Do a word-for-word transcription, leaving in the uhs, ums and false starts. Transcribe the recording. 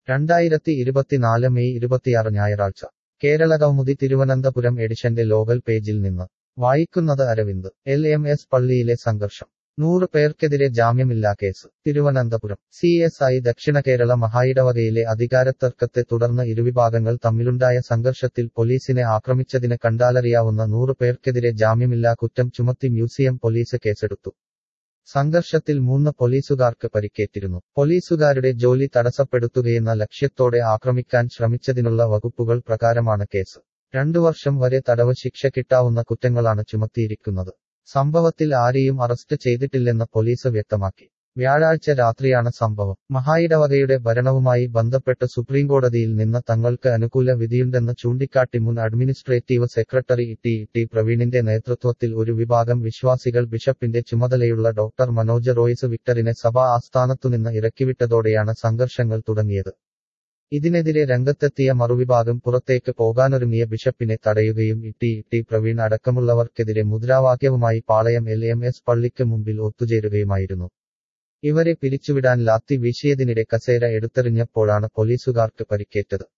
രണ്ടായിരത്തി ഇരുപത്തിനാല് മെയ് ഇരുപത്തിയാറ് ഞായറാഴ്ച കേരള കൗമുദി തിരുവനന്തപുരം എഡിഷന്റെ ലോകൽ പേജിൽ നിന്ന് വായിക്കുന്നത് അരവിന്ദ്. എൽ എം എസ് പള്ളിയിലെ സംഘർഷം. നൂറ് പേർക്കെതിരെ ജാമ്യമില്ലാ case. Thiruvananthapuram C S I ദക്ഷിണകേരള മഹായിടവകയിലെ അധികാരത്തർക്കത്തെ തുടർന്ന് ഇരുവിഭാഗങ്ങൾ തമ്മിലുണ്ടായ സംഘർഷത്തിൽ പോലീസിനെ ആക്രമിച്ചതിന് കണ്ടാലറിയാവുന്ന നൂറ് പേർക്കെതിരെ ജാമ്യമില്ലാ കുറ്റം ചുമത്തി മ്യൂസിയം പോലീസ് കേസെടുത്തു. സംഘർഷത്തിൽ മൂന്ന് പോലീസുകാർക്ക് പരിക്കേറ്റിരുന്നു. പോലീസുകാരുടെ ജോലി തടസ്സപ്പെടുത്തുകയെന്ന ലക്ഷ്യത്തോടെ ആക്രമിക്കാൻ ശ്രമിച്ചതിനുള്ള വകുപ്പുകൾ പ്രകാരമാണ് കേസ്. രണ്ടു വർഷം വരെ തടവ് ശിക്ഷ കിട്ടാവുന്ന കുറ്റങ്ങളാണ് ചുമത്തിയിരിക്കുന്നത്. സംഭവത്തിൽ ആരെയും അറസ്റ്റ് ചെയ്തിട്ടില്ലെന്ന് പോലീസ് വ്യക്തമാക്കി. വ്യാഴാഴ്ച രാത്രിയാണ് സംഭവം. മഹായിടവകയുടെ ഭരണവുമായി ബന്ധപ്പെട്ട് സുപ്രീംകോടതിയിൽ നിന്ന് തങ്ങൾക്ക് അനുകൂല വിധിയുണ്ടെന്ന് ചൂണ്ടിക്കാട്ടി മുൻ അഡ്മിനിസ്ട്രേറ്റീവ് സെക്രട്ടറി ടി ടി പ്രവീണിന്റെ നേതൃത്വത്തിൽ ഒരു വിഭാഗം വിശ്വാസികൾ ബിഷപ്പിന്റെ ചുമതലയുള്ള ഡോക്ടർ മനോജ് റോയ്സ് വിക്ടറിനെ സഭാ ആസ്ഥാനത്തുനിന്ന് ഇറക്കിവിട്ടതോടെയാണ് സംഘർഷങ്ങൾ തുടങ്ങിയത്. ഇതിനെതിരെ രംഗത്തെത്തിയ മറുവിഭാഗം പുറത്തേക്ക് പോകാനൊരുങ്ങിയ ബിഷപ്പിനെ തടയുകയും ടി ടി പ്രവീൺ അടക്കമുള്ളവർക്കെതിരെ മുദ്രാവാക്യവുമായി പാളയം എൽ എം എസ് പള്ളിക്ക് മുമ്പിൽ ഒത്തുചേരുകയുമായിരുന്നു. ഇവരെ പിരിച്ചുവിടാൻ ലാത്തി വീശിയതിനിടെ കസേര എടുത്തെറിഞ്ഞപ്പോഴാണ് പോലീസുകാർക്ക് പരിക്കേറ്റത്.